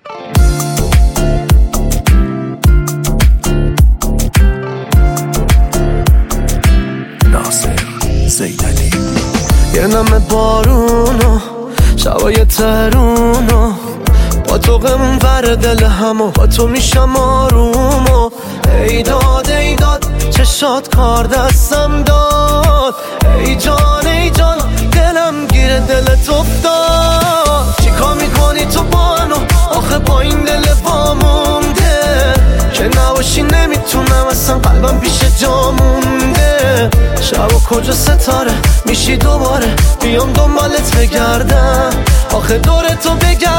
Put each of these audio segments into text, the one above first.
ناصر زیدانی. یه نم بارونو شبای ترونو با تو غم ور دل همو با تو میشم آرومو. ای داد چشات کار دستم داد. ای جان دلم گیره دلت افتاد. چیکار میکنی تو بانو آخه با این دل وامونده که نباشی نمیتونم اصلا قلبم پیش جا مونده. شب و کجا ستاره میشی دوباره بیام دنبالت بگردم آخه دور تو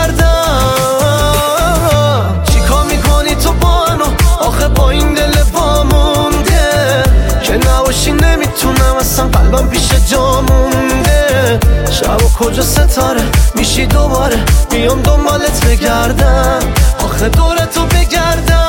بگردم. چیکار میکنی تو بانو آخه با این دل وامونده که نباشی نمیتونم اصلا قلبم پیش جا مونده. شب و کجا ستاره میشی دوباره بیام دنبالت بگردم آخه دور تو بگردم.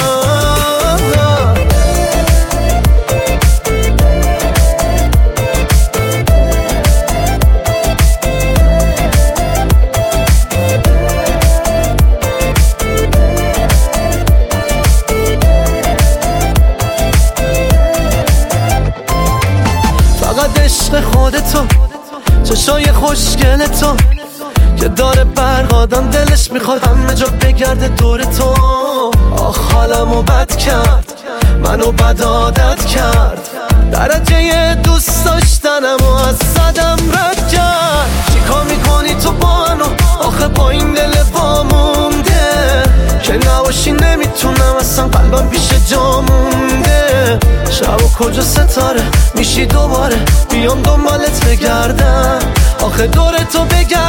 فقط عشق خودتو چشای خوشگل تو که داره برق آدم دلش میخواد همه جا بگرده دور تو. آخ حالمو بد کرد منو بد عادت کرد درجه دوست داشتنمو از صدم رد کرد. چیکار میکنی تو بانو آخه با این دل وامونده که نباشی نمیتونم اصلا قلبم پیش جا مونده. شب و کجا ستاره میشی دوباره بیام دنبالت بگردم آخه دور تو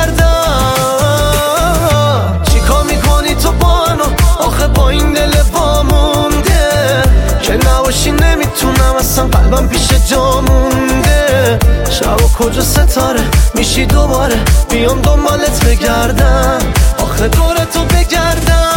بگردم. چیکار میکنی تو بانو آخه با این دل وامونده که نباشی نمیتونم اصلا قلبم پیش جا مونده. شب و کجا ستاره میشی دوباره بیام دنبالت بگردم آخه دور تو بگردم.